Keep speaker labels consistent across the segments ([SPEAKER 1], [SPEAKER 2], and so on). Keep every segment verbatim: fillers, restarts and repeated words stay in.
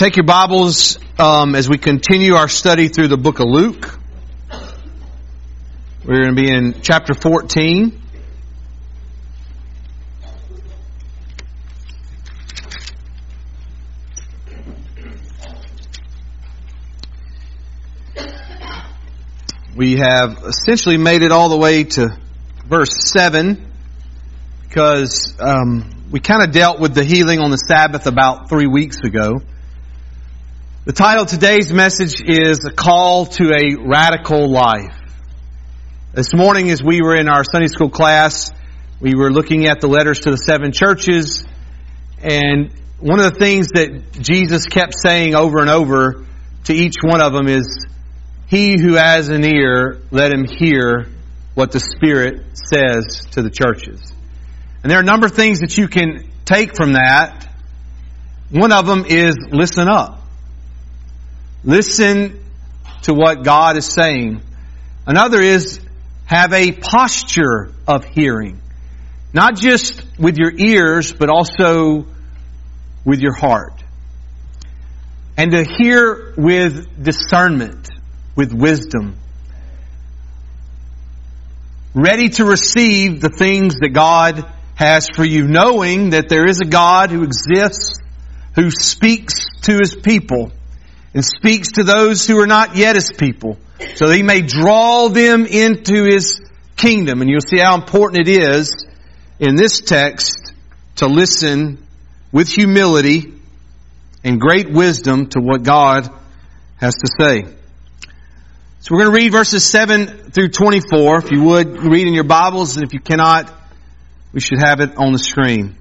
[SPEAKER 1] Take your Bibles um, as we continue our study through the book of Luke. We're going to be in chapter fourteen. We have essentially made it all the way to verse seven because um, we kind of dealt with the healing on the Sabbath about three weeks ago. The title of today's message is A Call to a Radical Life. This morning as we were in our Sunday school class, we were looking at the letters to the seven churches, and one of the things that Jesus kept saying over and over to each one of them is, "He who has an ear, let him hear what the Spirit says to the churches." And there are a number of things that you can take from that. One of them is listen up. Listen to what God is saying. Another is have a posture of hearing. Not just with your ears, but also with your heart. And to hear with discernment, with wisdom. Ready to receive the things that God has for you, knowing that there is a God who exists, who speaks to His people, and speaks to those who are not yet His people, so that He may draw them into His kingdom. And you'll see how important it is in this text to listen with humility and great wisdom to what God has to say. So we're going to read verses seven through twenty-four. If you would, read in your Bibles, and if you cannot, we should have it on the screen.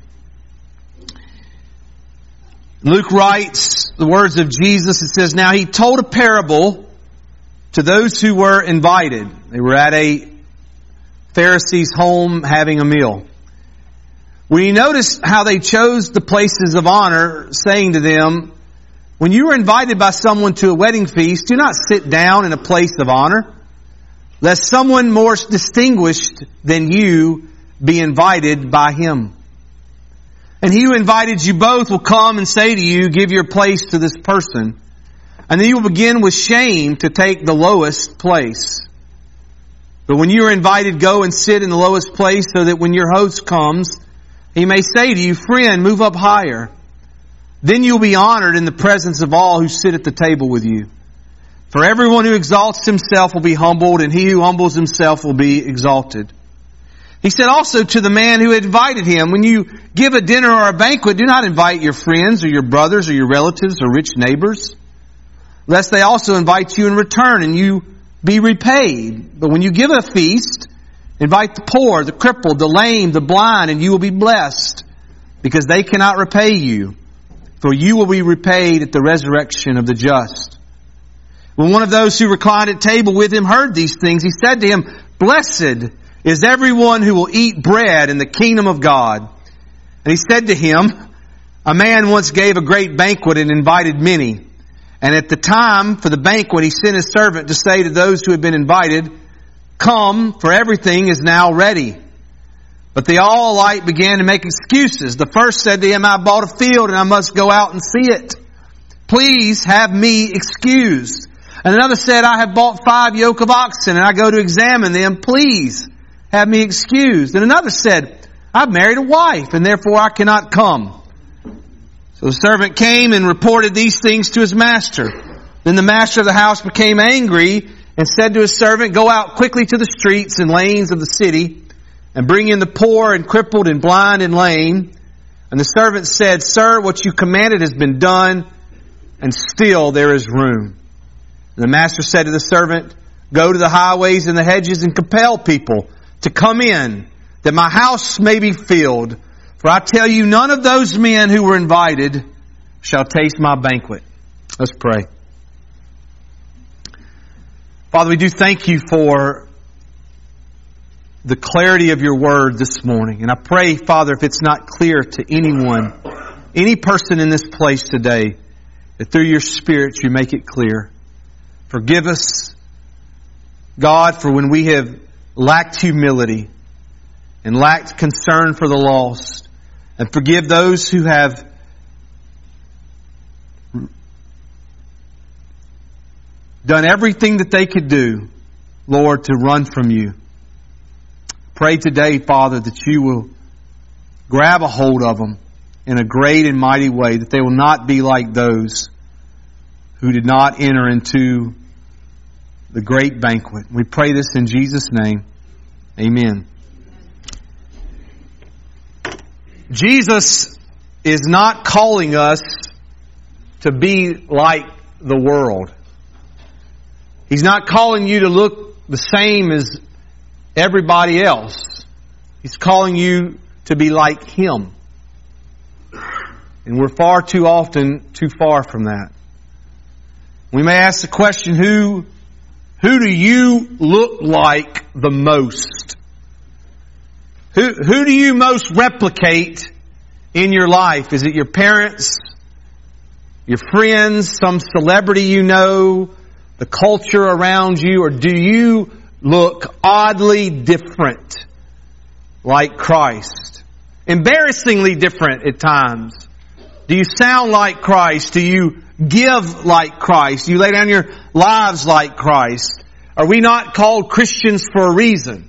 [SPEAKER 1] Luke writes the words of Jesus. It says, "Now He told a parable to those who were invited." They were at a Pharisee's home having a meal. "When you notice how they chose the places of honor, saying to them, 'When you are invited by someone to a wedding feast, do not sit down in a place of honor, lest someone more distinguished than you be invited by him. And he who invited you both will come and say to you, give your place to this person. And then you will begin with shame to take the lowest place. But when you are invited, go and sit in the lowest place, so that when your host comes, he may say to you, friend, move up higher. Then you will be honored in the presence of all who sit at the table with you. For everyone who exalts himself will be humbled, and he who humbles himself will be exalted.' He said also to the man who had invited him, when you give a dinner or a banquet, do not invite your friends or your brothers or your relatives or rich neighbors, lest they also invite you in return and you be repaid. But when you give a feast, invite the poor, the crippled, the lame, the blind, and you will be blessed, because they cannot repay you, for you will be repaid at the resurrection of the just. When one of those who reclined at table with him heard these things, he said to him, Blessed is everyone who will eat bread in the kingdom of God. And he said to him, A man once gave a great banquet and invited many. And at the time for the banquet, he sent his servant to say to those who had been invited, Come, for everything is now ready. But they all alike began to make excuses. The first said to him, I bought a field and I must go out and see it. Please have me excused. And another said, I have bought five yoke of oxen and I go to examine them. Please have me excused. And another said, I've married a wife and therefore I cannot come. So the servant came and reported these things to his master. Then the master of the house became angry and said to his servant, Go out quickly to the streets and lanes of the city and bring in the poor and crippled and blind and lame. And the servant said, Sir, what you commanded has been done, and still there is room. And the master said to the servant, Go to the highways and the hedges and compel people to come in, that my house may be filled. For I tell you, none of those men who were invited shall taste my banquet. Let's pray. Father, we do thank you for the clarity of your word this morning. And I pray, Father, if it's not clear to anyone, any person in this place today, that through your Spirit you make it clear. Forgive us, God, for when we have lacked humility and lacked concern for the lost. And forgive those who have done everything that they could do, Lord, to run from you. Pray today, Father, that you will grab a hold of them in a great and mighty way, that they will not be like those who did not enter into the great banquet. We pray this in Jesus' name. Amen. Jesus is not calling us to be like the world. He's not calling you to look the same as everybody else. He's calling you to be like Him. And we're far too often too far from that. We may ask the question, who, who do you look like the most? Who, who do you most replicate in your life? Is it your parents? Your friends? Some celebrity you know? The culture around you? Or do you look oddly different like Christ? Embarrassingly different at times. Do you sound like Christ? Do you give like Christ? Do you lay down your lives like Christ? Are we not called Christians for a reason?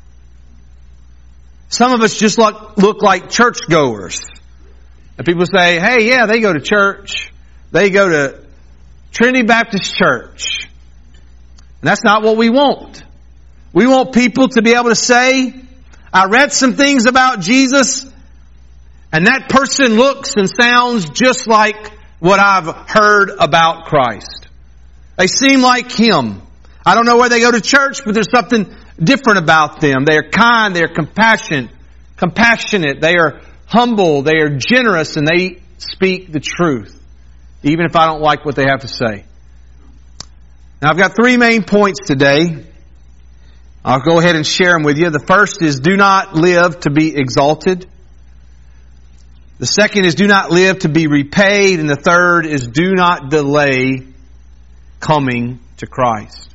[SPEAKER 1] Some of us just look, look like churchgoers. And people say, hey, yeah, they go to church. They go to Trinity Baptist Church. And that's not what we want. We want people to be able to say, I read some things about Jesus, and that person looks and sounds just like what I've heard about Christ. They seem like Him. I don't know where they go to church, but there's something different about them. They are kind, they are compassionate, compassionate, they are humble, they are generous, and they speak the truth, even if I don't like what they have to say. Now, I've got three main points today. I'll go ahead and share them with you. The first is, do not live to be exalted. The second is, do not live to be repaid. And the third is, do not delay coming to Christ.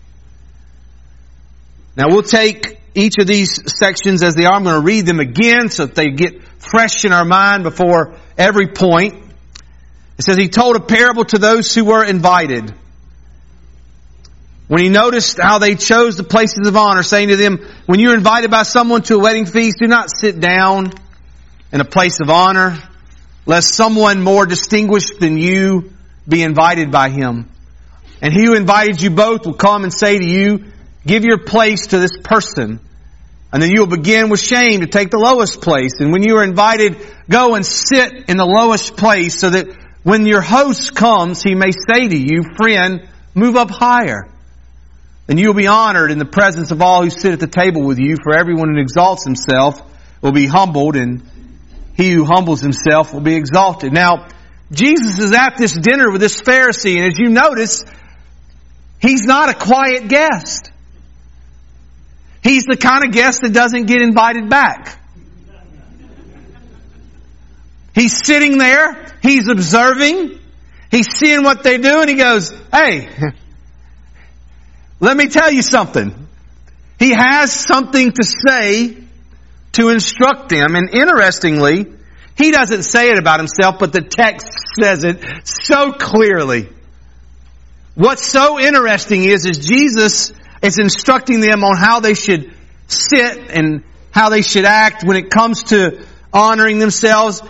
[SPEAKER 1] Now, we'll take each of these sections as they are. I'm going to read them again so that they get fresh in our mind before every point. It says, He told a parable to those who were invited. When He noticed how they chose the places of honor, saying to them, when you're invited by someone to a wedding feast, do not sit down in a place of honor, lest someone more distinguished than you be invited by him. And he who invited you both will come and say to you, give your place to this person. And then you will begin with shame to take the lowest place. And when you are invited, go and sit in the lowest place, so that when your host comes, he may say to you, friend, move up higher. Then you will be honored in the presence of all who sit at the table with you. For everyone who exalts himself will be humbled, and he who humbles himself will be exalted. Now, Jesus is at this dinner with this Pharisee, and as you notice, he's not a quiet guest. He's the kind of guest that doesn't get invited back. He's sitting there, he's observing, he's seeing what they do, and he goes, hey, let me tell you something. He has something to say to instruct them. And interestingly, he doesn't say it about himself, but the text says it so clearly. What's so interesting is, is Jesus is instructing them on how they should sit and how they should act when it comes to honoring themselves,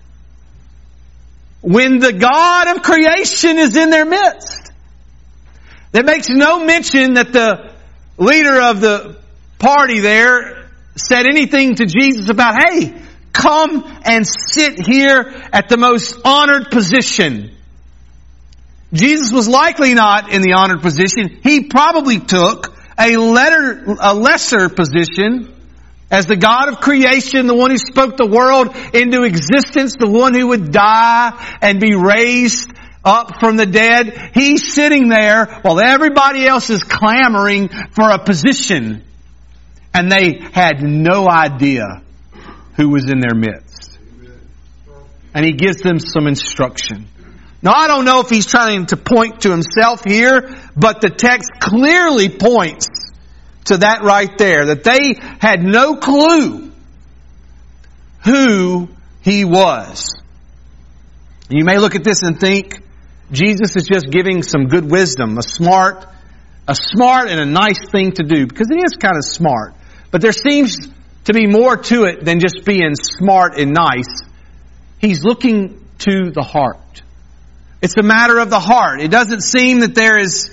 [SPEAKER 1] when the God of creation is in their midst. That makes no mention that the leader of the party there said anything to Jesus about, hey, come and sit here at the most honored position. Jesus was likely not in the honored position. He probably took a, letter, a lesser position as the God of creation, the one who spoke the world into existence, the one who would die and be raised up from the dead. He's sitting there while everybody else is clamoring for a position. And they had no idea who was in their midst. And He gives them some instruction. Now, I don't know if He's trying to point to Himself here, but the text clearly points to that right there, that they had no clue who He was. You may look at this and think, Jesus is just giving some good wisdom, a smart a smart and a nice thing to do, because it is kind of smart. But there seems to be more to it than just being smart and nice. He's looking to the heart. It's a matter of the heart. It doesn't seem that there is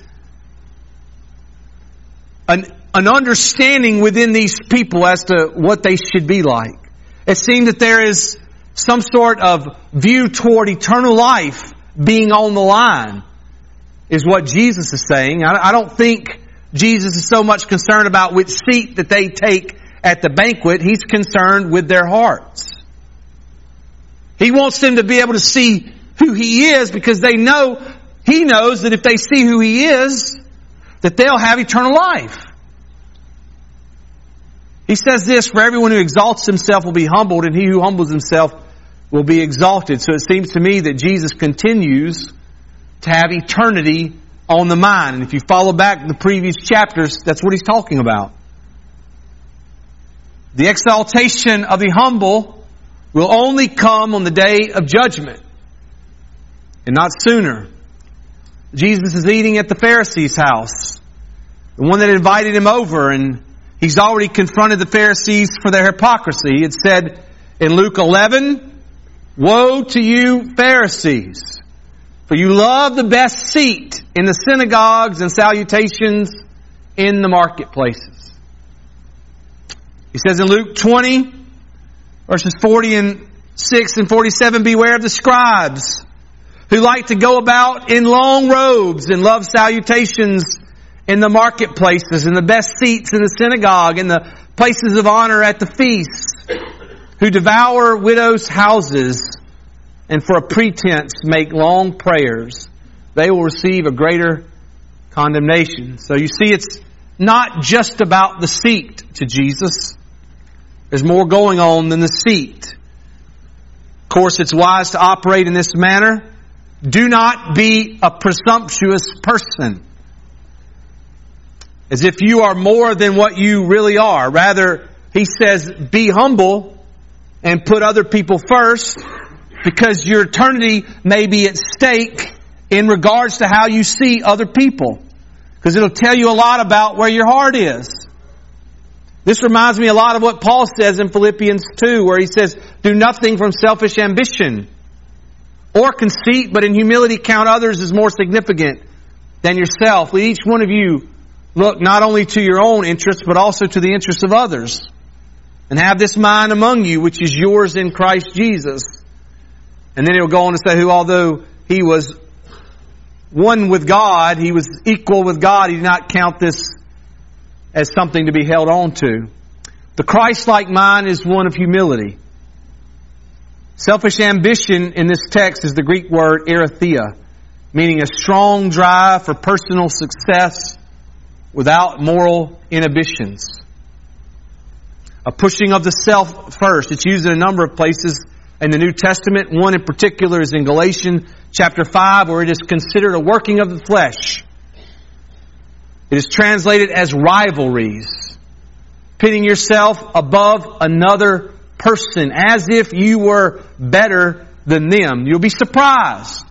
[SPEAKER 1] an, an understanding within these people as to what they should be like. It seems that there is some sort of view toward eternal life being on the line, is what Jesus is saying. I, I don't think Jesus is so much concerned about which seat that they take at the banquet. He's concerned with their hearts. He wants them to be able to see who He is, because they know, He knows that if they see who He is, that they'll have eternal life. He says this, for everyone who exalts himself will be humbled, and he who humbles himself will be exalted. So it seems to me that Jesus continues to have eternity on the mind. And if you follow back the previous chapters, that's what He's talking about. The exaltation of the humble will only come on the day of judgment, and not sooner. Jesus is eating at the Pharisees' house, the one that invited Him over, and He's already confronted the Pharisees for their hypocrisy. It said in Luke eleven, "Woe to you, Pharisees, for you love the best seat in the synagogues and salutations in the marketplaces." He says in Luke twenty, verses forty and six and forty-seven, "Beware of the scribes, who like to go about in long robes and love salutations in the marketplaces and the best seats in the synagogue and the places of honor at the feasts, who devour widows' houses and for a pretense make long prayers. They will receive a greater condemnation." So you see, it's not just about the seat to Jesus. There's more going on than the seat. Of course, it's wise to operate in this manner. Do not be a presumptuous person, as if you are more than what you really are. Rather, He says, be humble and put other people first, because your eternity may be at stake in regards to how you see other people. Because it'll tell you a lot about where your heart is. This reminds me a lot of what Paul says in Philippians two, where he says, "Do nothing from selfish ambition or conceit, but in humility count others as more significant than yourself. Let each one of you look not only to your own interests, but also to the interests of others. And have this mind among you, which is yours in Christ Jesus." And then he'll go on to say, who although He was one with God, He was equal with God, He did not count this as something to be held on to. The Christ-like mind is one of humility. Selfish ambition in this text is the Greek word erythia, meaning a strong drive for personal success without moral inhibitions. A pushing of the self first. It's used in a number of places in the New Testament. One in particular is in Galatians chapter five, where it is considered a working of the flesh. It is translated as rivalries, pitting yourself above another person as if you were better than them. You'll be surprised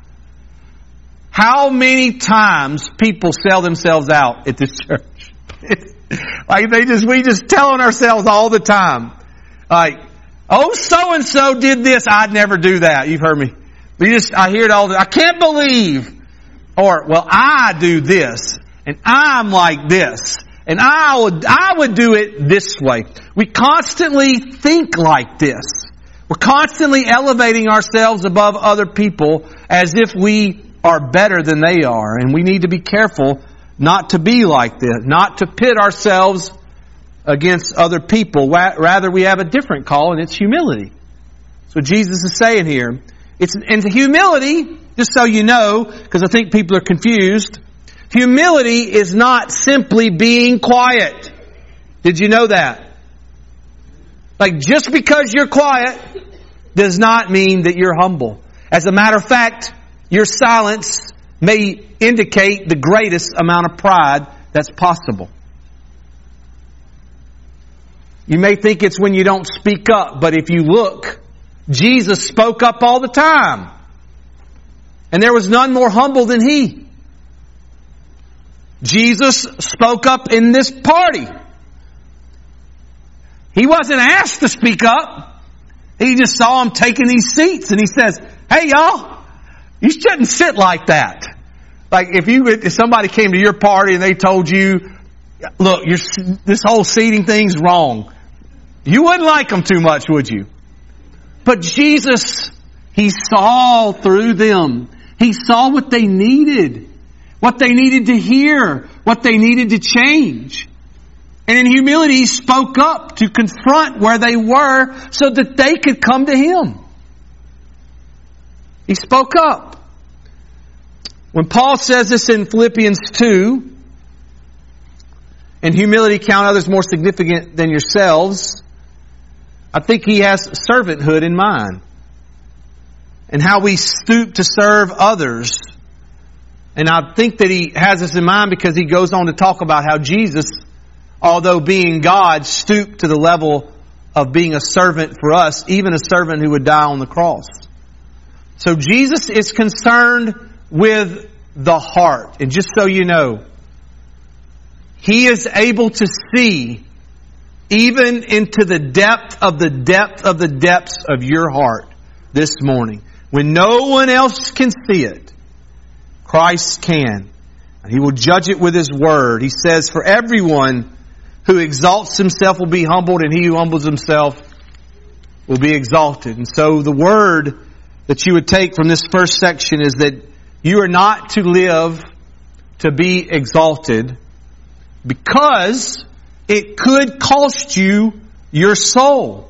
[SPEAKER 1] how many times people sell themselves out at this church. Like they just, we just telling ourselves all the time. Like, oh, so and so did this, I'd never do that. You've heard me. We just, I hear it all the time. I can't believe, or well, I do this, and I'm like this, and I would, I would do it this way. We constantly think like this. We're constantly elevating ourselves above other people as if we are better than they are. And we need to be careful not to be like this, not to pit ourselves against other people. Rather, we have a different call, and it's humility. That's what Jesus is saying here. It's, and humility, just so you know, because I think people are confused, humility is not simply being quiet. Did you know that? Like, just because you're quiet does not mean that you're humble. As a matter of fact, your silence may indicate the greatest amount of pride that's possible. You may think it's when you don't speak up, but if you look, Jesus spoke up all the time. And there was none more humble than He. Jesus spoke up in this party. He wasn't asked to speak up. He just saw them taking these seats and he says, hey y'all, you shouldn't sit like that. Like if you, if somebody came to your party and they told you, look, you're, this whole seating thing's wrong. You wouldn't like them too much, would you? But Jesus, He saw through them. He saw what they needed. What they needed to hear. What they needed to change. And in humility, He spoke up to confront where they were so that they could come to Him. He spoke up. When Paul says this in Philippians two, in humility count others more significant than yourselves, I think he has servanthood in mind. And how we stoop to serve others. And I think that he has this in mind because he goes on to talk about how Jesus, although being God, stooped to the level of being a servant for us, even a servant who would die on the cross. So Jesus is concerned with the heart. And just so you know, He is able to see even into the depth of the depth of the depths of your heart this morning. When no one else can see it, Christ can. He will judge it with His Word. He says, for everyone who exalts himself will be humbled, and he who humbles himself will be exalted. And so the word that you would take from this first section is that you are not to live to be exalted, because it could cost you your soul.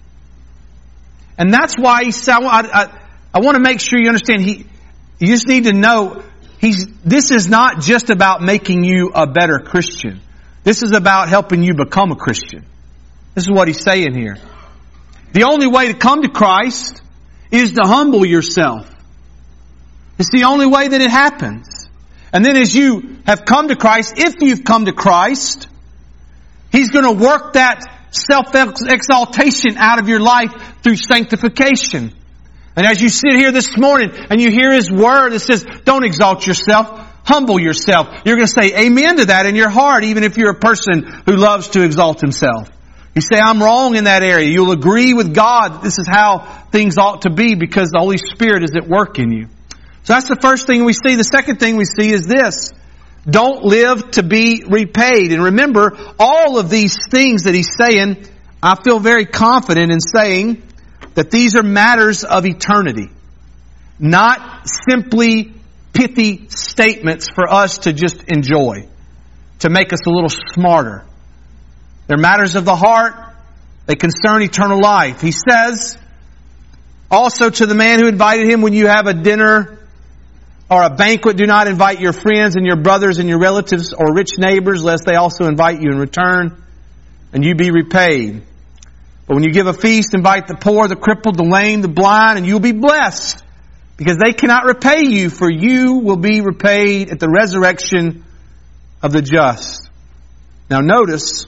[SPEAKER 1] And that's why he said, I, I, I want to make sure you understand, he, you just need to know, he's, this is not just about making you a better Christian. This is about helping you become a Christian. This is what he's saying here. The only way to come to Christ is to humble yourself. It's the only way that it happens. And then as you have come to Christ, if you've come to Christ, He's going to work that self-exaltation out of your life through sanctification. And as you sit here this morning and you hear His Word that says, don't exalt yourself, humble yourself. You're going to say amen to that in your heart, even if you're a person who loves to exalt himself. You say, I'm wrong in that area. You'll agree with God. This is how things ought to be because the Holy Spirit is at work in you. So that's the first thing we see. The second thing we see is this. Don't live to be repaid. And remember, all of these things that he's saying, I feel very confident in saying that these are matters of eternity. Not simply pithy statements for us to just enjoy, to make us a little smarter. They're matters of the heart. They concern eternal life. He says, also to the man who invited him, when you have a dinner or a banquet, do not invite your friends and your brothers and your relatives or rich neighbors, lest they also invite you in return, and you be repaid. But when you give a feast, invite the poor, the crippled, the lame, the blind, and you'll be blessed, because they cannot repay you, for you will be repaid at the resurrection of the just. Now notice,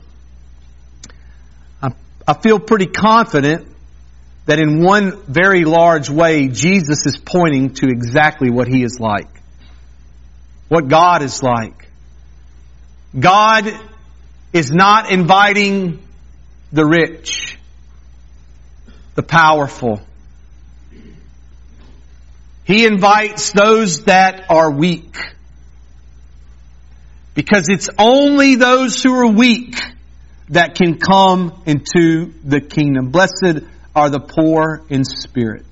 [SPEAKER 1] I, I feel pretty confident that in one very large way, Jesus is pointing to exactly what He is like. What God is like. God is not inviting the rich, the powerful. He invites those that are weak. Because it's only those who are weak that can come into the kingdom. Blessed are the poor in spirit.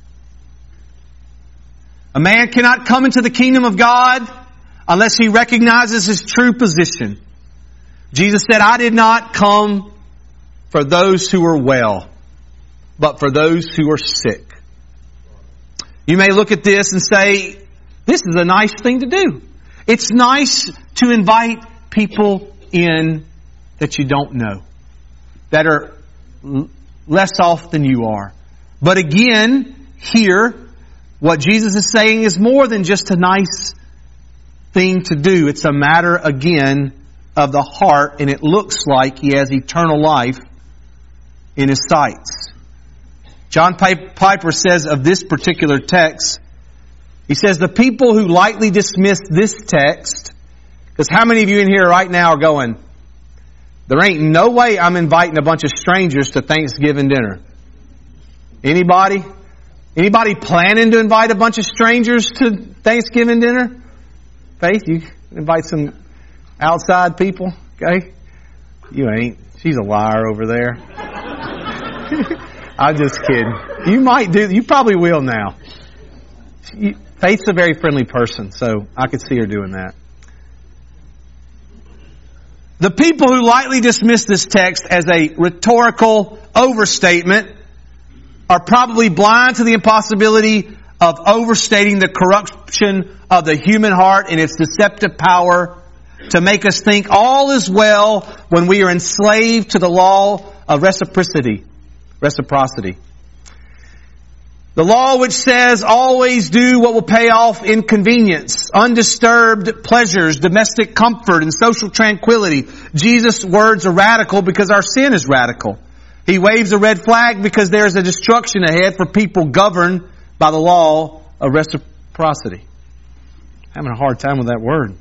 [SPEAKER 1] A man cannot come into the kingdom of God unless he recognizes his true position. Jesus said, I did not come for those who are well, but for those who are sick. You may look at this and say, this is a nice thing to do. It's nice to invite people in that you don't know, that are less off than you are. But again, here, what Jesus is saying is more than just a nice thing to do. It's a matter, again, of the heart, and it looks like He has eternal life in His sights. John Piper says of this particular text, he says, the people who lightly dismiss this text Because how many of you in here right now are going, there ain't no way I'm inviting a bunch of strangers to Thanksgiving dinner? Anybody? Anybody planning to invite a bunch of strangers to Thanksgiving dinner? Faith, you invite some outside people, okay? You ain't. She's a liar over there. I'm just kidding. You might do, you probably will now. She, Faith's a very friendly person, so I could see her doing that. The people who lightly dismiss this text as a rhetorical overstatement are probably blind to the impossibility of overstating the corruption of the human heart and its deceptive power to make us think all is well when we are enslaved to the law of reciprocity. Reciprocity. The law which says always do what will pay off inconvenience, undisturbed pleasures, domestic comfort, and social tranquility. Jesus' words are radical because our sin is radical. He waves a red flag because there is a destruction ahead for people governed by the law of reciprocity. I'm having a hard time with that word.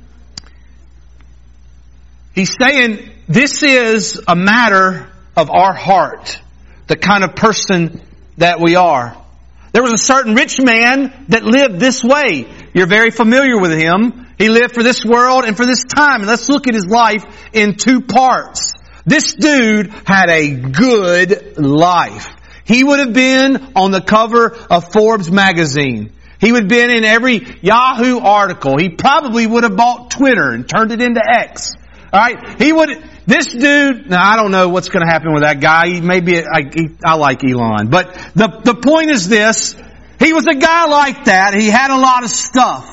[SPEAKER 1] He's saying this is a matter of our heart, the kind of person that we are. There was a certain rich man that lived this way. You're very familiar with him. He lived for this world and for this time. And let's look at his life in two parts. This dude had a good life. He would have been on the cover of Forbes magazine. He would have been in every Yahoo article. He probably would have bought Twitter and turned it into X. Alright? He would, this dude, now I don't know what's going to happen with that guy. He maybe, I, he, I like Elon. But the, the point is this. He was a guy like that. He had a lot of stuff.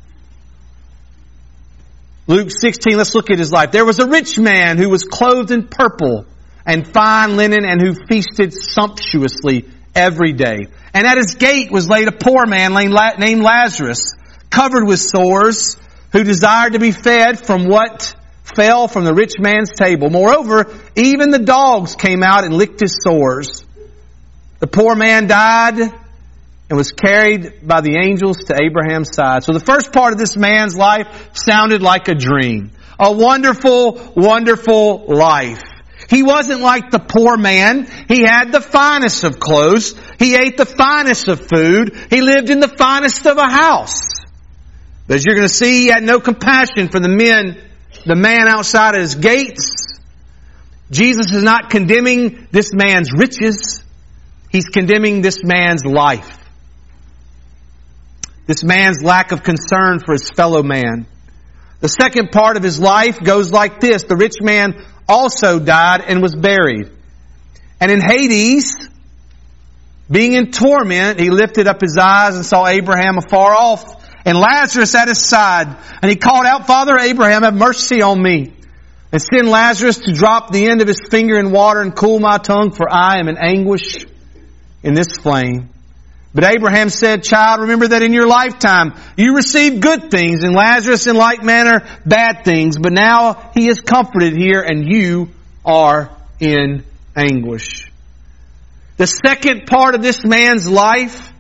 [SPEAKER 1] Luke sixteen, let's look at his life. There was a rich man who was clothed in purple and fine linen and who feasted sumptuously every day. And at his gate was laid a poor man named Lazarus, covered with sores, who desired to be fed from what fell from the rich man's table. Moreover, even the dogs came out and licked his sores. The poor man died and was carried by the angels to Abraham's side. So the first part of this man's life sounded like a dream. A wonderful, wonderful life. He wasn't like the poor man. He had the finest of clothes. He ate the finest of food. He lived in the finest of a house. But as you're going to see, he had no compassion for the men, the man outside of his gates. Jesus is not condemning this man's riches. He's condemning this man's life. This man's lack of concern for his fellow man. The second part of his life goes like this. The rich man also died and was buried. And in Hades, being in torment, he lifted up his eyes and saw Abraham afar off and Lazarus at his side. And he called out, Father Abraham, have mercy on me, and send Lazarus to drop the end of his finger in water and cool my tongue, for I am in anguish in this flame. But Abraham said, Child, remember that in your lifetime you received good things, and Lazarus in like manner bad things. But now he is comforted here, and you are in anguish. The second part of this man's life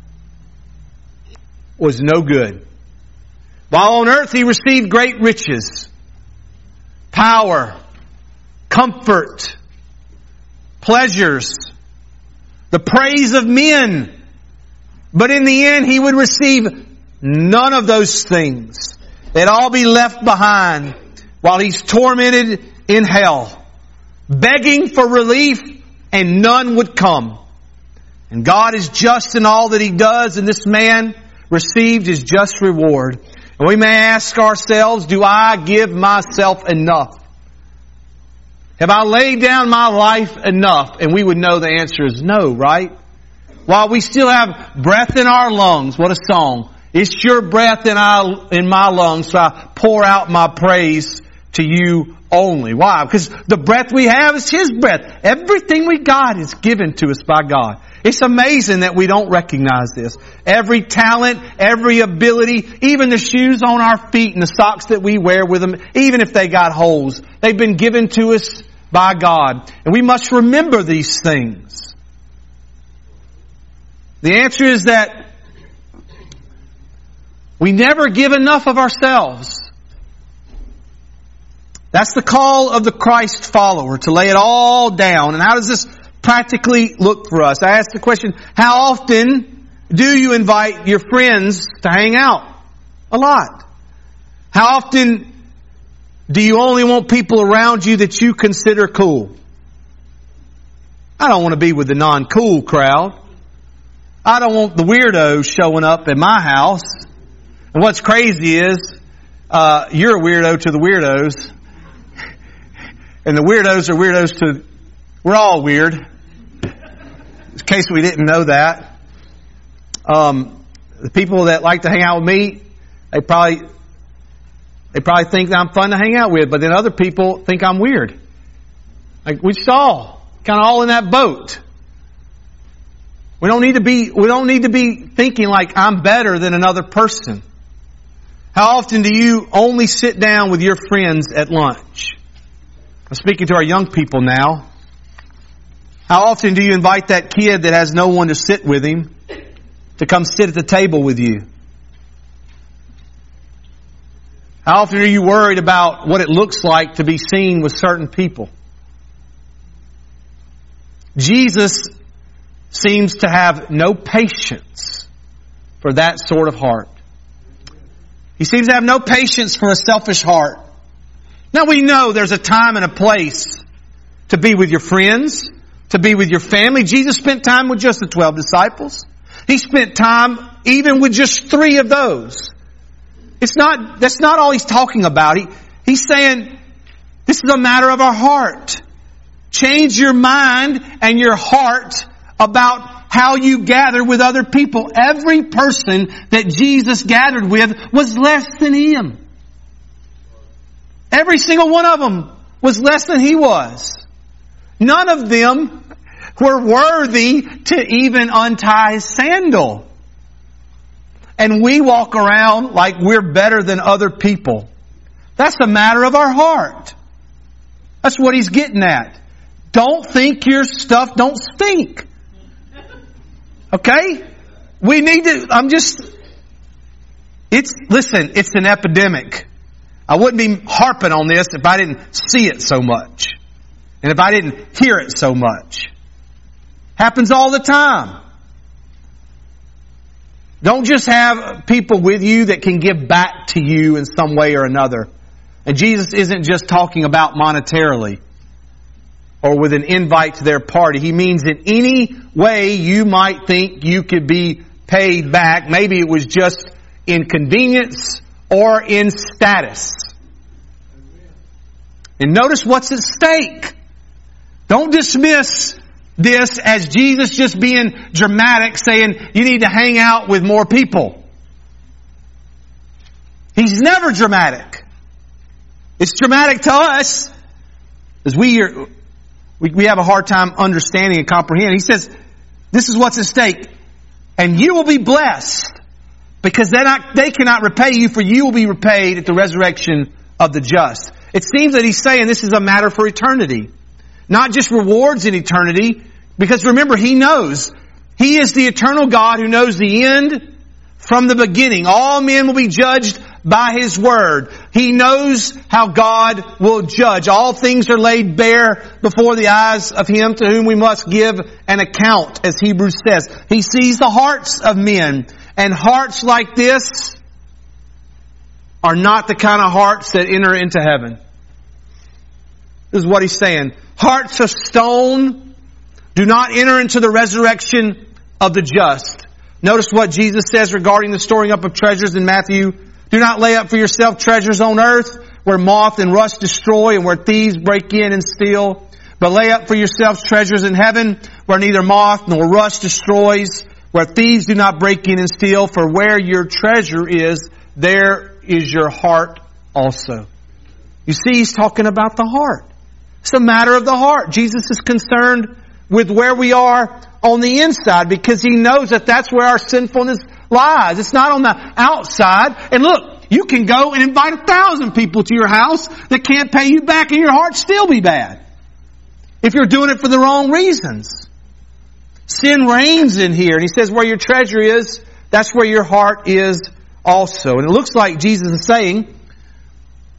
[SPEAKER 1] was no good. While on earth he received great riches, power, comfort, pleasures, the praise of men. But in the end, he would receive none of those things. They'd all be left behind while he's tormented in hell, begging for relief, and none would come. And God is just in all that He does, and this man received his just reward. And we may ask ourselves, do I give myself enough? Have I laid down my life enough? And we would know the answer is no, right? While we still have breath in our lungs, what a song. It's your breath in, our, in my lungs, so I pour out my praise to you only. Why? Because the breath we have is His breath. Everything we got is given to us by God. It's amazing that we don't recognize this. Every talent, every ability, even the shoes on our feet and the socks that we wear with them, even if they got holes, they've been given to us by God. And we must remember these things. The answer is that we never give enough of ourselves. That's the call of the Christ follower, to lay it all down. And how does this practically look for us? I asked the question, how often do you invite your friends to hang out? A lot. How often do you only want people around you that you consider cool? I don't want to be with the non-cool crowd. I don't want the weirdos showing up at my house. And what's crazy is, uh, you're a weirdo to the weirdos. And the weirdos are weirdos to, we're all weird. In case we didn't know that. Um, the people that like to hang out with me, they probably, they probably think that I'm fun to hang out with, but then other people think I'm weird. Like we saw, kind of all in that boat. We don't need to be, we don't need to be thinking like I'm better than another person. How often do you only sit down with your friends at lunch? I'm speaking to our young people now. How often do you invite that kid that has no one to sit with him to come sit at the table with you? How often are you worried about what it looks like to be seen with certain people? Jesus seems to have no patience for that sort of heart. He seems to have no patience for a selfish heart. Now we know there's a time and a place to be with your friends, to be with your family. Jesus spent time with just the twelve disciples. He spent time even with just three of those. It's not, that's not all he's talking about. He, he's saying, this is a matter of our heart. Change your mind and your heart about how you gather with other people. Every person that Jesus gathered with was less than him. Every single one of them was less than he was. None of them were worthy to even untie his sandal. And we walk around like we're better than other people. That's a matter of our heart. That's what he's getting at. Don't think your stuff don't stink. Okay? We need to, I'm just, it's, listen, it's an epidemic. I wouldn't be harping on this if I didn't see it so much. And if I didn't hear it so much. Happens all the time. Don't just have people with you that can give back to you in some way or another. And Jesus isn't just talking about monetarily or with an invite to their party. He means in any way you might think you could be paid back. Maybe it was just in convenience or in status. And notice what's at stake. Don't dismiss this as Jesus just being dramatic, saying you need to hang out with more people. He's never dramatic. It's dramatic to us as we are, we, we have a hard time understanding and comprehending. He says, this is what's at stake. And you will be blessed because they not, they cannot repay you, for you will be repaid at the resurrection of the just. It seems that he's saying this is a matter for eternity. Not just rewards in eternity, because remember, he knows. He is the eternal God who knows the end from the beginning. All men will be judged by his word. He knows how God will judge. All things are laid bare before the eyes of him to whom we must give an account, as Hebrews says. He sees the hearts of men. And hearts like this are not the kind of hearts that enter into heaven. This is what he's saying. Hearts of stone do not enter into the resurrection of the just. Notice what Jesus says regarding the storing up of treasures in Matthew. Do not lay up for yourself treasures on earth, where moth and rust destroy and where thieves break in and steal. But lay up for yourselves treasures in heaven, where neither moth nor rust destroys, where thieves do not break in and steal. For where your treasure is, there is your heart also. You see, he's talking about the heart. It's a matter of the heart. Jesus is concerned with where we are on the inside because he knows that that's where our sinfulness lies. It's not on the outside. And look, you can go and invite a thousand people to your house that can't pay you back and your heart still be bad. If you're doing it for the wrong reasons. Sin reigns in here. And he says where your treasure is, that's where your heart is also. And it looks like Jesus is saying,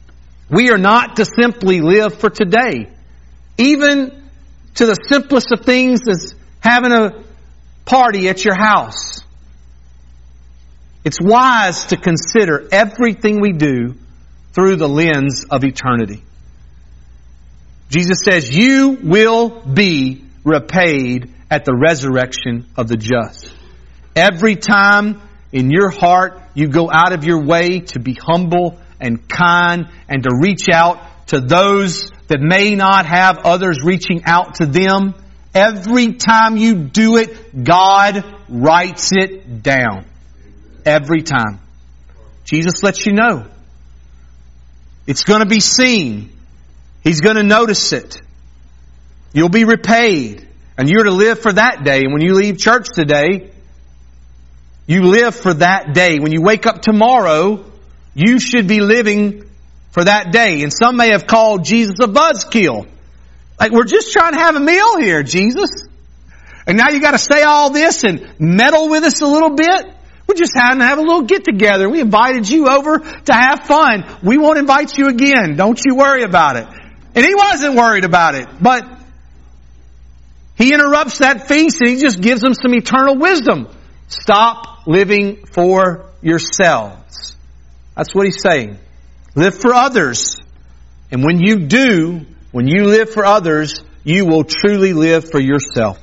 [SPEAKER 1] We are not to simply live for today. Even to the simplest of things as having a party at your house. It's wise to consider everything we do through the lens of eternity. Jesus says, you will be repaid at the resurrection of the just. Every time in your heart you go out of your way to be humble and kind and to reach out to those that may not have others reaching out to them, every time you do it, God writes it down. Every time. Jesus lets you know. It's going to be seen. He's going to notice it. You'll be repaid. And you're to live for that day. And when you leave church today, you live for that day. When you wake up tomorrow, you should be living for that day. And some may have called Jesus a buzzkill. Like, we're just trying to have a meal here, Jesus. And now you got to say all this and meddle with us a little bit. We're just having to have a little get together. We invited you over to have fun. We won't invite you again. Don't you worry about it. And he wasn't worried about it. But he interrupts that feast and he just gives them some eternal wisdom. Stop living for yourselves. That's what he's saying. Live for others. And when you do, when you live for others, you will truly live for yourself.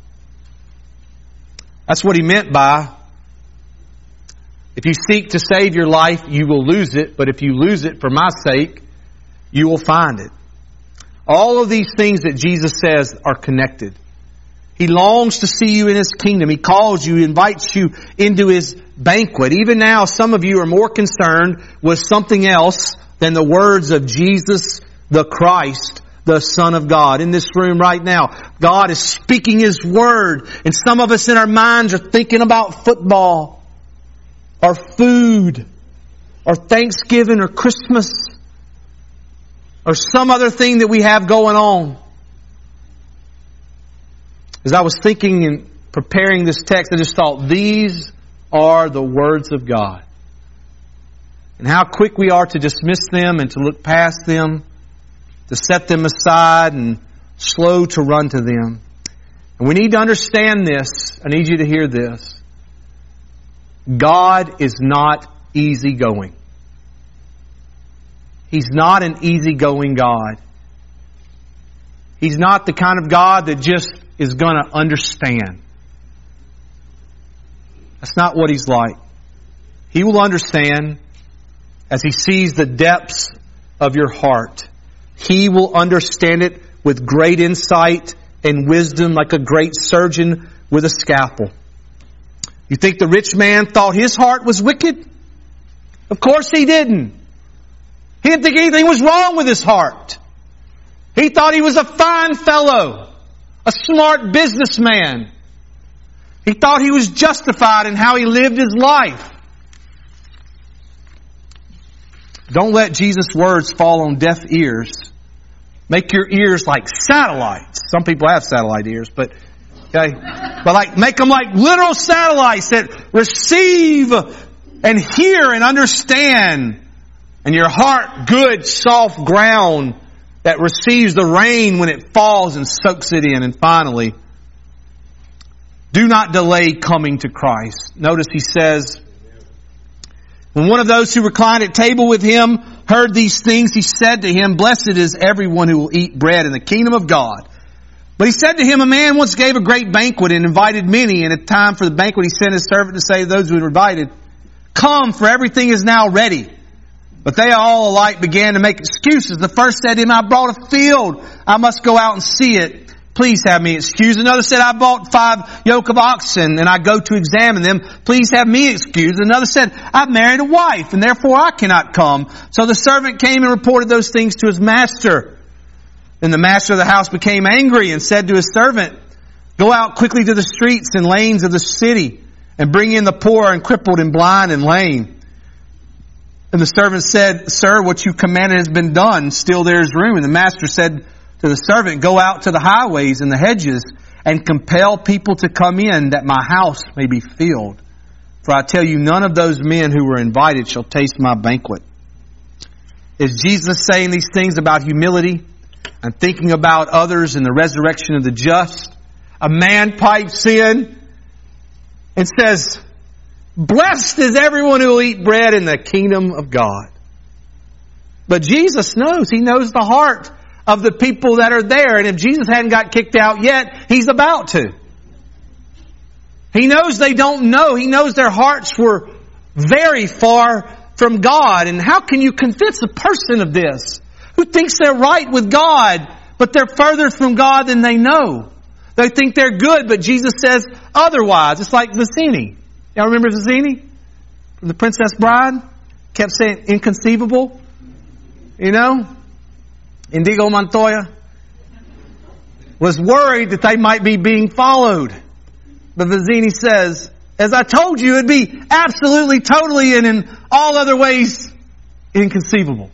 [SPEAKER 1] That's what he meant by, if you seek to save your life, you will lose it. But if you lose it for my sake, you will find it. All of these things that Jesus says are connected. He longs to see you in His kingdom. He calls you, invites you into His banquet. Even now, some of you are more concerned with something else than the words of Jesus the Christ, the Son of God. In this room right now, God is speaking His Word. And some of us in our minds are thinking about football, or food, or Thanksgiving, or Christmas, or some other thing that we have going on. As I was thinking and preparing this text, I just thought, these are the words of God. And how quick we are to dismiss them and to look past them, to set them aside and slow to run to them. And we need to understand this. I need you to hear this. God is not easygoing. He's not an easygoing God. He's not the kind of God that just is going to understand. That's not what He's like. He will understand as He sees the depths of your heart. He will understand it with great insight and wisdom, like a great surgeon with a scalpel. You think the rich man thought his heart was wicked? Of course he didn't. He didn't think anything was wrong with his heart. He thought he was a fine fellow, a smart businessman. He thought he was justified in how he lived his life. Don't let Jesus' words fall on deaf ears. Make your ears like satellites. Some people have satellite ears, but okay, but like make them like literal satellites that receive and hear and understand. And your heart, good, soft ground that receives the rain when it falls and soaks it in. And finally, do not delay coming to Christ. Notice he says, when one of those who reclined at table with him heard these things, he said to him, blessed is everyone who will eat bread in the kingdom of God. But he said to him, a man once gave a great banquet and invited many. And at time for the banquet, he sent his servant to say to those who were invited, come, for everything is now ready. But they all alike began to make excuses. The first said to him, I bought a field. I must go out and see it. Please have me excused. Another said, I bought five yoke of oxen and I go to examine them. Please have me excused. Another said, I've married a wife and therefore I cannot come. So the servant came and reported those things to his master. Then the master of the house became angry and said to his servant, go out quickly to the streets and lanes of the city and bring in the poor and crippled and blind and lame. And the servant said, sir, what you commanded has been done. Still there is room. And the master said to the servant, go out to the highways and the hedges and compel people to come in that my house may be filled. For I tell you, none of those men who were invited shall taste my banquet. Is Jesus saying these things about humility and thinking about others and the resurrection of the just? A man pipes in and says, "Blessed is everyone who will eat bread in the kingdom of God." But Jesus knows. He knows the heart of the people that are there. And if Jesus hadn't got kicked out yet, He's about to. He knows they don't know. He knows their hearts were very far from God. And how can you convince a person of this who thinks they're right with God, but they're further from God than they know? They think they're good, but Jesus says otherwise. It's like Vizzini. Y'all remember Vizzini? From The Princess Bride? Kept saying inconceivable. You know? Inigo Montoya was worried that they might be being followed. But Vizzini says, as I told you, it'd be absolutely, totally, and in all other ways inconceivable.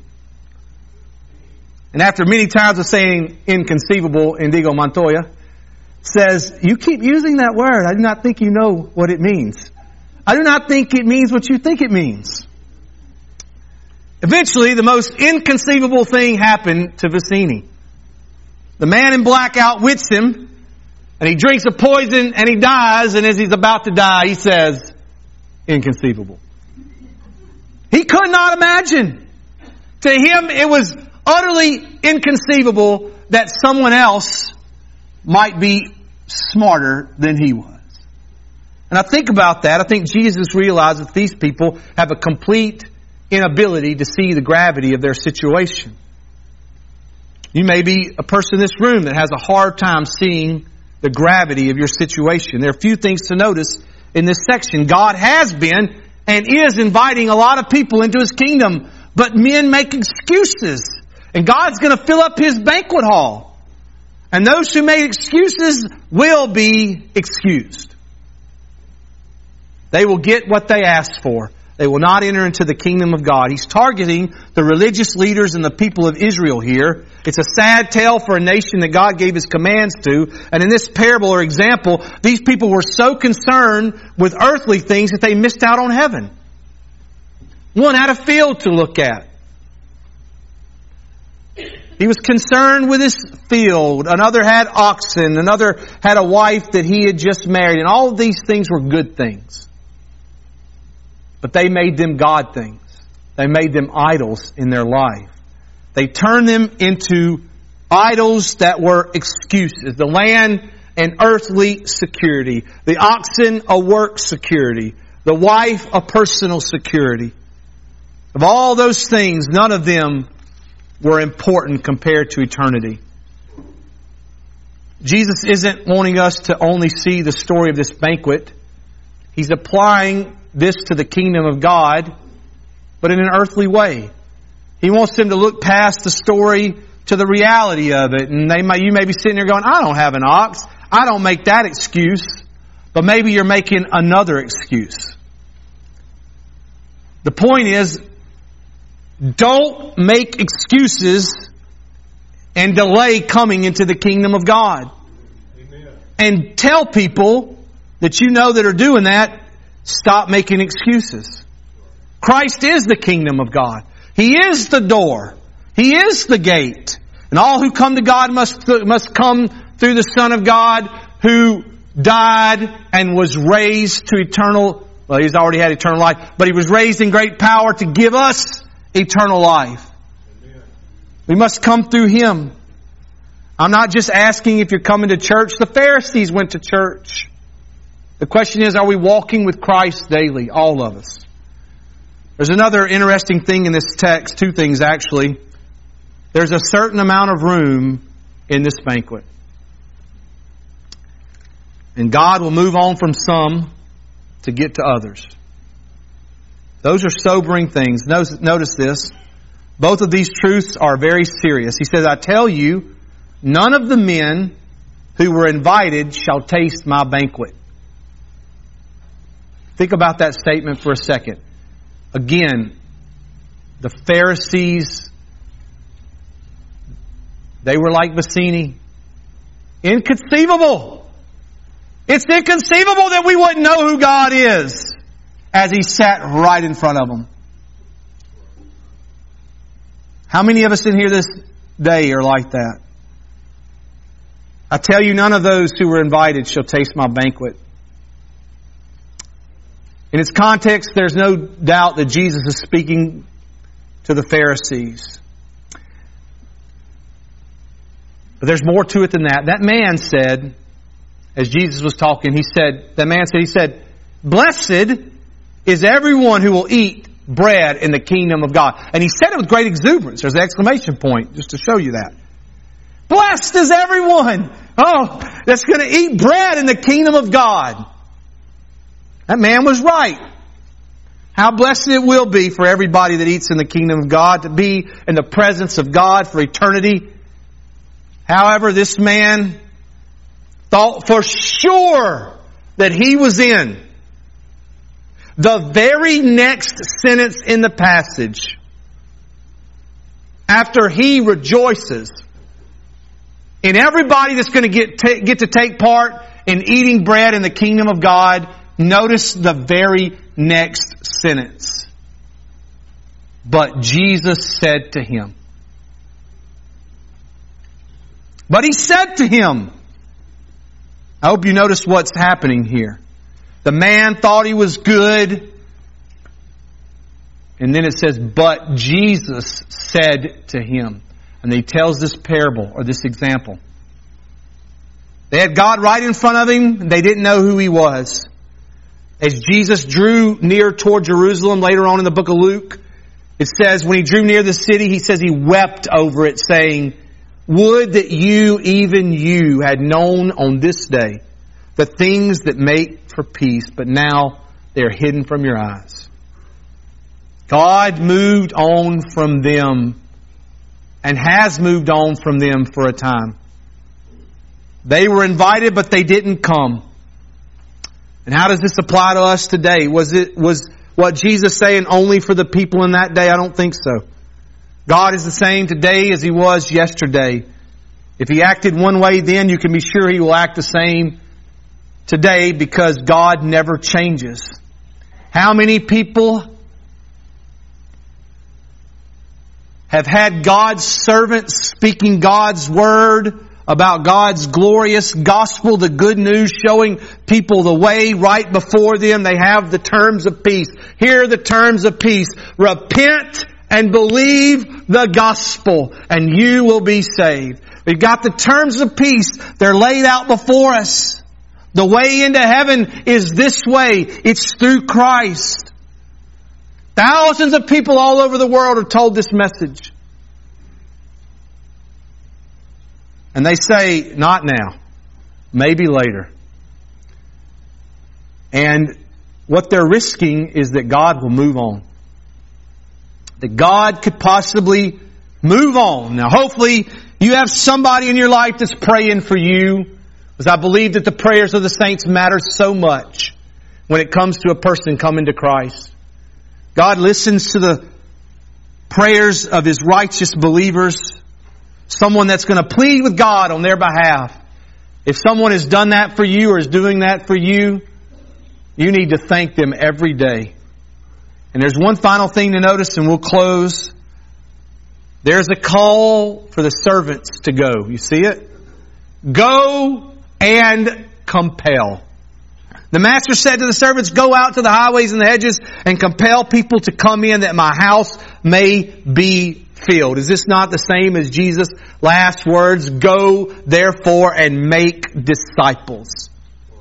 [SPEAKER 1] And after many times of saying inconceivable, Inigo Montoya says, "You keep using that word. I do not think you know what it means. I do not think it means what you think it means." Eventually, the most inconceivable thing happened to Vizzini. The man in black outwits him, and he drinks a poison, and he dies, and as he's about to die, he says, "Inconceivable." He could not imagine. To him, it was utterly inconceivable that someone else might be smarter than he was. And I think about that. I think Jesus realizes that these people have a complete inability to see the gravity of their situation. You may be a person in this room that has a hard time seeing the gravity of your situation. There are a few things to notice in this section. God has been and is inviting a lot of people into His kingdom, but men make excuses. And God's going to fill up His banquet hall. And those who make excuses will be excused. They will get what they asked for. They will not enter into the kingdom of God. He's targeting the religious leaders and the people of Israel here. It's a sad tale for a nation that God gave His commands to. And in this parable or example, these people were so concerned with earthly things that they missed out on heaven. One had a field to look at. He was concerned with his field. Another had oxen. Another had a wife that he had just married. And all of these things were good things. But they made them God things. They made them idols in their life. They turned them into idols that were excuses. The land, an earthly security. The oxen, a work security. The wife, a personal security. Of all those things, none of them were important compared to eternity. Jesus isn't wanting us to only see the story of this banquet. He's applying this to the kingdom of God, but in an earthly way. He wants them to look past the story to the reality of it. And they may, you may be sitting there going, "I don't have an ox. I don't make that excuse." But maybe you're making another excuse. The point is, don't make excuses and delay coming into the kingdom of God. Amen. And tell people that you know that are doing that, stop making excuses. Christ is the kingdom of God. He is the door. He is the gate. And all who come to God must, must come through the Son of God, who died and was raised to eternal, well, He's already had eternal life, but He was raised in great power to give us eternal life. Amen. We must come through Him. I'm not just asking if you're coming to church. The Pharisees went to church. The question is, are we walking with Christ daily? All of us. There's another interesting thing in this text. Two things, actually. There's a certain amount of room in this banquet. And God will move on from some to get to others. Those are sobering things. Notice this. Both of these truths are very serious. He says, "I tell you, none of the men who were invited shall taste my banquet." Think about that statement for a second. Again, the Pharisees, they were like Vizzini. Inconceivable. It's inconceivable that we wouldn't know who God is as He sat right in front of them. How many of us in here this day are like that? I tell you, none of those who were invited shall taste my banquet. In its context, there's no doubt that Jesus is speaking to the Pharisees. But there's more to it than that. That man said, as Jesus was talking, he said, that man said, he said, blessed is everyone who will eat bread in the kingdom of God. And he said it with great exuberance. There's an exclamation point just to show you that. Blessed is everyone, oh, that's going to eat bread in the kingdom of God. That man was right. How blessed it will be for everybody that eats in the kingdom of God to be in the presence of God for eternity. However, this man thought for sure that he was in the very next sentence in the passage. After he rejoices in everybody that's going to get, ta- get to take part in eating bread in the kingdom of God, notice the very next sentence. But Jesus said to him. But he said to him. I hope you notice what's happening here. The man thought he was good. And then it says, but Jesus said to him. And he tells this parable or this example. They had God right in front of him. And they didn't know who he was. As Jesus drew near toward Jerusalem later on in the book of Luke, it says when he drew near the city, he says he wept over it, saying, would that you, even you, had known on this day the things that make for peace, but now they are hidden from your eyes. God moved on from them and has moved on from them for a time. They were invited, but they didn't come. And how does this apply to us today? Was it, was what Jesus saying only for the people in that day? I don't think so. God is the same today as He was yesterday. If He acted one way then, you can be sure He will act the same today because God never changes. How many people have had God's servants speaking God's Word about God's glorious gospel, the good news, showing people the way right before them? They have the terms of peace. Here are the terms of peace. Repent and believe the gospel, and you will be saved. We've got the terms of peace. They're laid out before us. The way into heaven is this way. It's through Christ. Thousands of people all over the world are told this message. And they say, not now. Maybe later. And what they're risking is that God will move on. That God could possibly move on. Now hopefully you have somebody in your life that's praying for you. Because I believe that the prayers of the saints matter so much when it comes to a person coming to Christ. God listens to the prayers of His righteous believers. Someone that's going to plead with God on their behalf. If someone has done that for you or is doing that for you, you need to thank them every day. And there's one final thing to notice and we'll close. There's a call for the servants to go. You see it? Go and compel. The master said to the servants, go out to the highways and the hedges and compel people to come in that my house may be filled. Is this not the same as Jesus' last words? Go therefore and make disciples.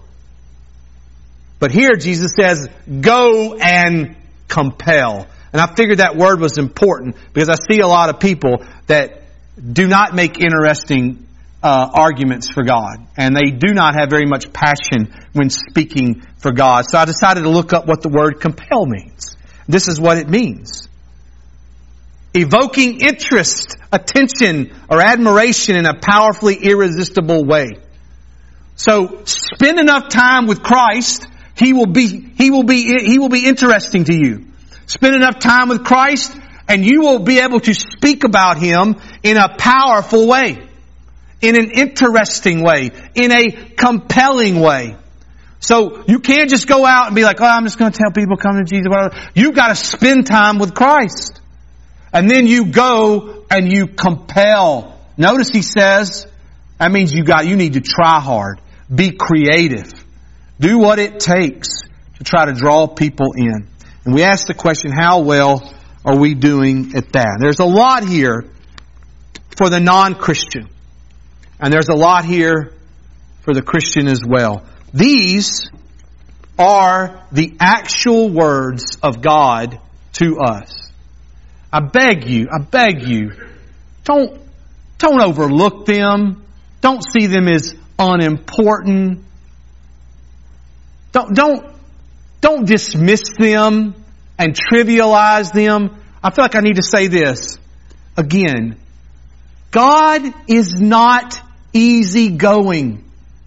[SPEAKER 1] But here Jesus says, go and compel. And I figured that word was important because I see a lot of people that do not make interesting uh, arguments for God. And they do not have very much passion when speaking for God. So I decided to look up what the word compel means. This is what it means. Evoking interest, attention, or admiration in a powerfully irresistible way. So spend enough time with Christ, He will be, He will be, He will be interesting to you. Spend enough time with Christ and you will be able to speak about Him in a powerful way. In an interesting way. In a compelling way. So you can't just go out and be like, oh, I'm just going to tell people come to Jesus. Whatever. You've got to spend time with Christ. And then you go and you compel. Notice he says, that means you got, you need to try hard. Be creative. Do what it takes to try to draw people in. And we ask the question, how well are we doing at that? There's a lot here for the non-Christian. And there's a lot here for the Christian as well. These are the actual words of God to us. I beg you, I beg you, don't, don't overlook them. Don't see them as unimportant. Don't, don't, don't dismiss them and trivialize them. I feel like I need to say this again. God is not easygoing.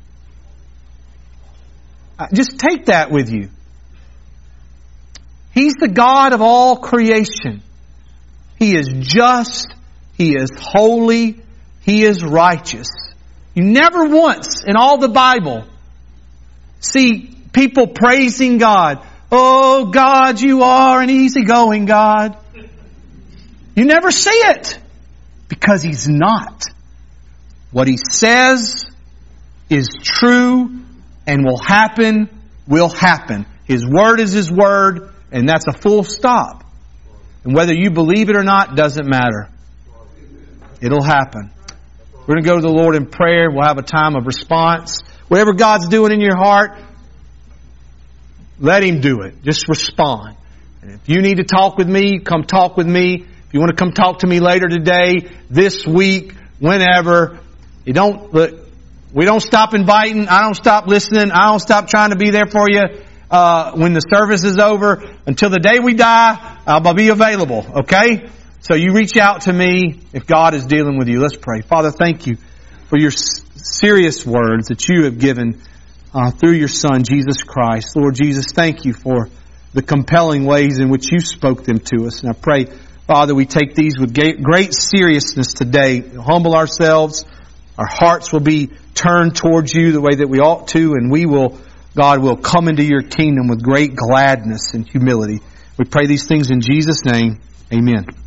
[SPEAKER 1] Just take that with you. He's the God of all creation. He is just. He is holy. He is righteous. You never once in all the Bible see people praising God. Oh, God, you are an easygoing God. You never see it because He's not. What He says is true and will happen, will happen. His word is His word, and that's a full stop. And whether you believe it or not doesn't matter. It'll happen. We're going to go to the Lord in prayer. We'll have a time of response. Whatever God's doing in your heart, let Him do it. Just respond. And if you need to talk with me, come talk with me. If you want to come talk to me later today, this week, whenever, you don't, look, we don't stop inviting. I don't stop listening. I don't stop trying to be there for you. Uh, when the service is over, until the day we die, I'll be available. Okay? So you reach out to me if God is dealing with you. Let's pray. Father, thank you for your serious words that you have given uh, through your Son, Jesus Christ. Lord Jesus, thank you for the compelling ways in which you spoke them to us. And I pray, Father, we take these with great seriousness today. Humble ourselves. Our hearts will be turned towards you the way that we ought to, and we will, God, will come into your kingdom with great gladness and humility. We pray these things in Jesus' name. Amen.